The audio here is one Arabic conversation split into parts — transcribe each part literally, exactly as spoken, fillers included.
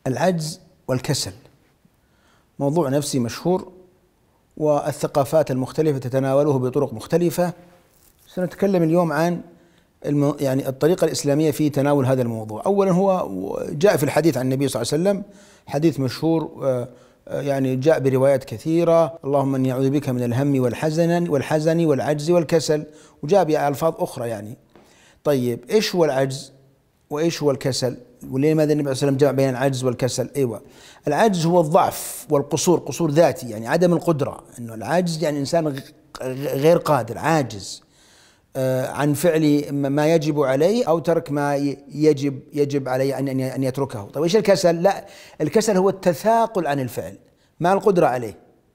العجز والكسل موضوع نفسي مشهور، والثقافات المختلفة تتناوله بطرق مختلفة. سنتكلم اليوم عن الم... يعني الطريقة الإسلامية في تناول هذا الموضوع. أولا، هو جاء في الحديث عن النبي صلى الله عليه وسلم، حديث مشهور يعني جاء بروايات كثيرة: اللهم إني أعوذ بك من الهم والحزن والحزن والعجز والكسل، وجاء بألفاظ أخرى يعني. طيب، إيش هو العجز وإيش هو الكسل؟ ولماذا النبي صلى الله عليه وسلم جمع بين العجز والكسل؟ أيوة، العجز هو الضعف والقصور، قصور ذاتي يعني عدم القدرة. إنه العجز يعني إنسان غير قادر، عاجز عن فعل ما يجب عليه أو ترك ما يجب يجب عليه أن أن يتركه. طيب، إيش الكسل؟ لا، الكسل هو التثاقل عن الفعل مع القدرة عليه.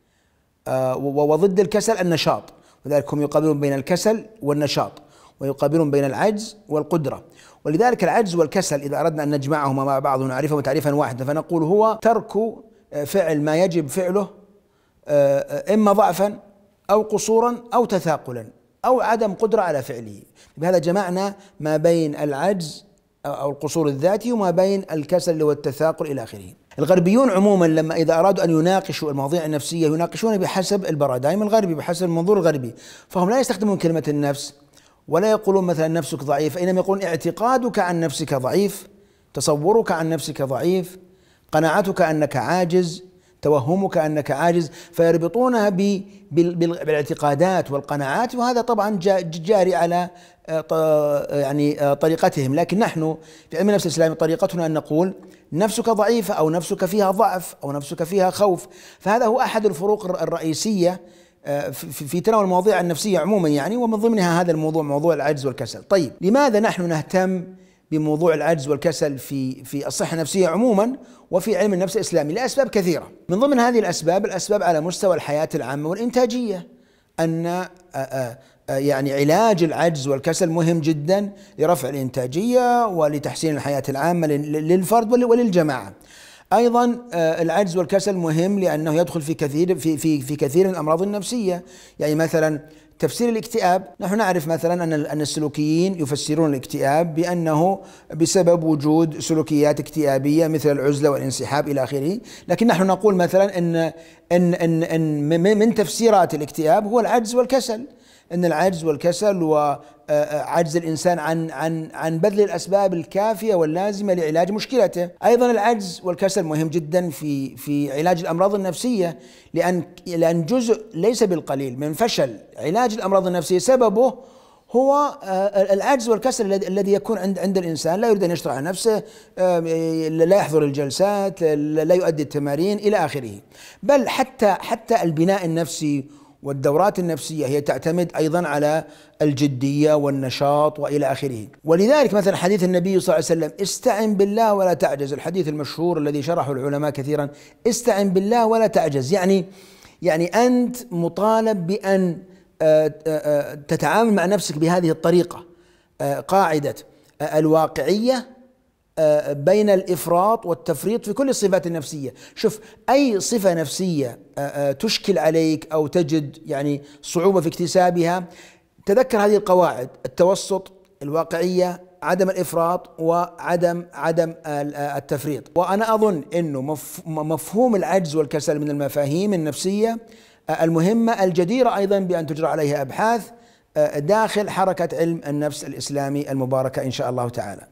وضد الكسل النشاط، وذلك هم يقابلون بين الكسل والنشاط، ويقابلون بين العجز والقدرة. ولذلك العجز والكسل إذا أردنا أن نجمعهما مع بعض ونعرفهما تعريفا واحدا فنقول هو ترك فعل ما يجب فعله، إما ضعفا أو قصورا أو تثاقلا أو عدم قدرة على فعله. بهذا جمعنا ما بين العجز أو القصور الذاتي وما بين الكسل والتثاقل إلى آخره. الغربيون عموما لما إذا أرادوا أن يناقشوا المواضيع النفسية يناقشون بحسب البارادايم الغربي، بحسب المنظور الغربي، فهم لا يستخدمون كلمة النفس، ولا يقولون مثلا نفسك ضعيف، إنما يقولون اعتقادك عن نفسك ضعيف، تصورك عن نفسك ضعيف، قناعتك أنك عاجز، توهمك أنك عاجز، فيربطونها بالاعتقادات والقناعات. وهذا طبعا جاري على يعني طريقتهم. لكن نحن في علم النفس الإسلامي طريقتنا أن نقول نفسك ضعيفة أو نفسك فيها ضعف أو نفسك فيها خوف. فهذا هو أحد الفروق الرئيسية في تناول المواضيع النفسية عموما يعني، ومن ضمنها هذا الموضوع، موضوع العجز والكسل. طيب، لماذا نحن نهتم بموضوع العجز والكسل في في الصحة النفسية عموما وفي علم النفس الإسلامي؟ لأسباب كثيرة. من ضمن هذه الأسباب الأسباب على مستوى الحياة العامة والإنتاجية، أن يعني علاج العجز والكسل مهم جدا لرفع الإنتاجية ولتحسين الحياة العامة للفرد وللجماعة. أيضا العجز والكسل مهم لأنه يدخل في كثير في في في كثير من الأمراض النفسية. يعني مثلا تفسير الاكتئاب، نحن نعرف مثلا أن أن السلوكيين يفسرون الاكتئاب بأنه بسبب وجود سلوكيات اكتئابية مثل العزلة والانسحاب إلى آخره. لكن نحن نقول مثلا أن أن أن, أن من تفسيرات الاكتئاب هو العجز والكسل، أن العجز والكسل وعجز الإنسان عن عن عن بذل الأسباب الكافية واللازمة لعلاج مشكلته. أيضا العجز والكسل مهم جدا في في علاج الأمراض النفسية، لأن لأن جزء ليس بالقليل من فشل علاج الأمراض النفسية سببه هو العجز والكسل الذي يكون عند عند الإنسان، لا يريد أن يشتغل على نفسه، لا يحضر الجلسات، لا يؤدي التمارين إلى آخره. بل حتى حتى البناء النفسي والدورات النفسية هي تعتمد أيضا على الجدية والنشاط وإلى آخره. ولذلك مثلا حديث النبي صلى الله عليه وسلم: استعن بالله ولا تعجز، الحديث المشهور الذي شرحه العلماء كثيرا، استعن بالله ولا تعجز، يعني يعني أنت مطالب بأن تتعامل مع نفسك بهذه الطريقة، قاعدة الواقعية بين الإفراط والتفريط في كل الصفات النفسية. شوف، أي صفة نفسية تشكل عليك أو تجد يعني صعوبة في اكتسابها، تذكر هذه القواعد: التوسط، الواقعية، عدم الإفراط، وعدم عدم التفريط. وأنا أظن أنه مفهوم العجز والكسل من المفاهيم النفسية المهمة الجديرة أيضا بأن تجرى عليها أبحاث داخل حركة علم النفس الإسلامي المباركة إن شاء الله تعالى.